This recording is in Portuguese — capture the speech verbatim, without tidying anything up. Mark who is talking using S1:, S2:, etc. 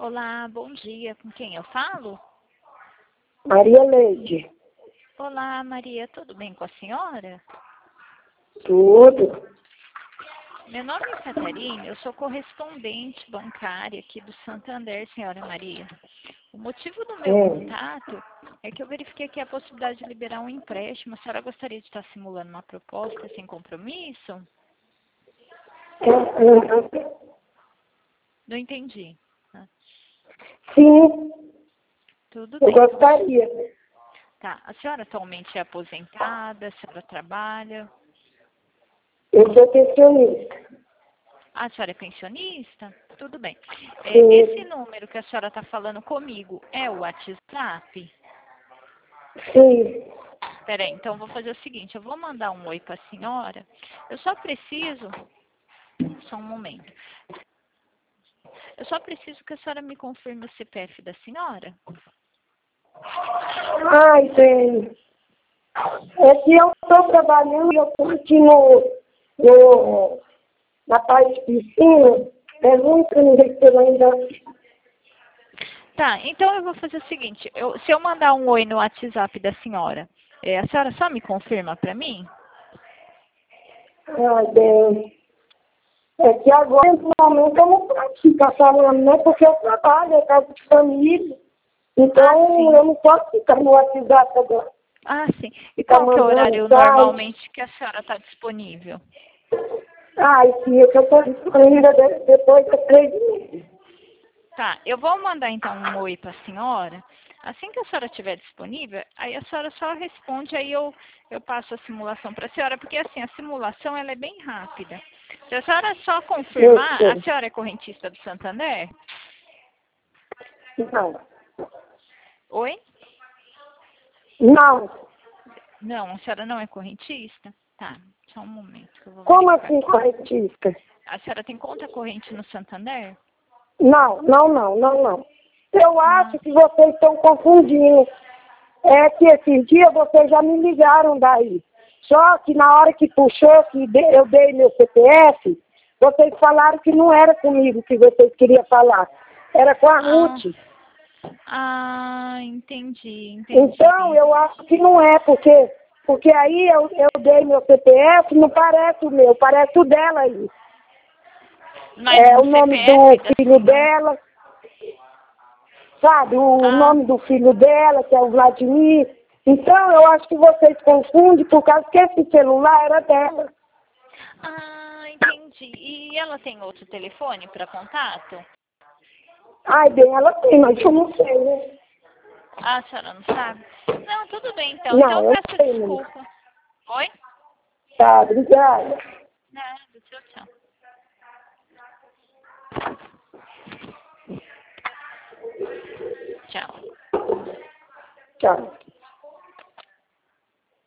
S1: Olá, bom dia. Com quem eu falo?
S2: Maria Leide.
S1: Olá, Maria. Tudo bem com a senhora?
S2: Tudo.
S1: Meu nome é Catarina, eu sou correspondente bancária aqui do Santander, senhora Maria. O motivo do meu
S2: Hum.
S1: contato é que eu verifiquei aqui a possibilidade de liberar um empréstimo. A senhora gostaria de estar simulando uma proposta sem compromisso? Não entendi. Ah,
S2: Sim,
S1: tudo
S2: eu
S1: bem.
S2: gostaria.
S1: Tá. A senhora atualmente é aposentada? A senhora trabalha?
S2: Eu sou pensionista.
S1: Ah, a senhora é pensionista? Tudo bem. É,
S2: Sim.
S1: esse número que a senhora está falando comigo é o WhatsApp?
S2: Sim.
S1: Peraí, então eu vou fazer o seguinte, eu vou mandar um oi para a senhora. Eu só preciso, só um momento. Eu só preciso que a senhora me confirme o C P F da senhora.
S2: Ai, bem. É que eu estou trabalhando e eu estou aqui no, no, na parte de piscina. É muito que eu ainda.
S1: Tá, então eu vou fazer o seguinte, eu, se eu mandar um oi no WhatsApp da senhora, é, a senhora só me confirma para mim?
S2: Ai, bem. É que agora, no momento, eu não posso ficar falando, né? Porque eu trabalho, é casa de família. Então,
S1: Ah, sim.
S2: eu não posso ficar no WhatsApp agora.
S1: Ah, sim. E
S2: Ficar
S1: qual que é o
S2: mandando
S1: horário
S2: site.
S1: normalmente que a senhora está disponível?
S2: Ai, filha, que eu estou disponível de- depois de três meses.
S1: Tá, eu vou mandar então um oi para a senhora. Assim que a senhora estiver disponível, aí a senhora só responde, aí eu, eu passo a simulação para a senhora, porque assim, a simulação ela é bem rápida. Se a senhora só
S2: Eu
S1: confirmar, a
S2: sei.
S1: senhora é correntista do Santander?
S2: Não.
S1: Oi?
S2: Não.
S1: Não, a senhora não é correntista? Tá, só um momento que eu vou
S2: Como
S1: verificar
S2: assim,
S1: aqui.
S2: correntista?
S1: A senhora tem conta corrente no Santander?
S2: Não, não, não, não, não. Eu
S1: Ah,
S2: acho que vocês estão confundindo. É que esses dias vocês já me ligaram daí. Só que na hora que puxou, que de- eu dei meu C P F, vocês falaram que não era comigo que vocês queriam falar. Era com a
S1: ah,
S2: Ruth.
S1: ah, entendi,
S2: Então,
S1: entendi.
S2: eu acho que não é, porque, porque aí eu, eu dei meu C P F, não parece o meu, parece o dela aí.
S1: Mas
S2: É
S1: no
S2: o nome do
S1: C P F da
S2: filho
S1: senhora?
S2: dela, sabe? O
S1: Ah,
S2: nome do filho dela, que é o Vladimir. Então, eu acho que vocês confundem por causa que esse celular era dela.
S1: ah, entendi. E ela tem outro telefone para contato?
S2: Ai, bem, ela tem, mas eu não sei, né?
S1: Ah, a senhora não sabe? Não, tudo bem então. Então
S2: Não,
S1: eu
S2: eu
S1: peço
S2: não sei, não.
S1: desculpa. Oi?
S2: Tá, obrigada.
S1: Nada, tchau, tchau. Tchau.
S2: Tchau.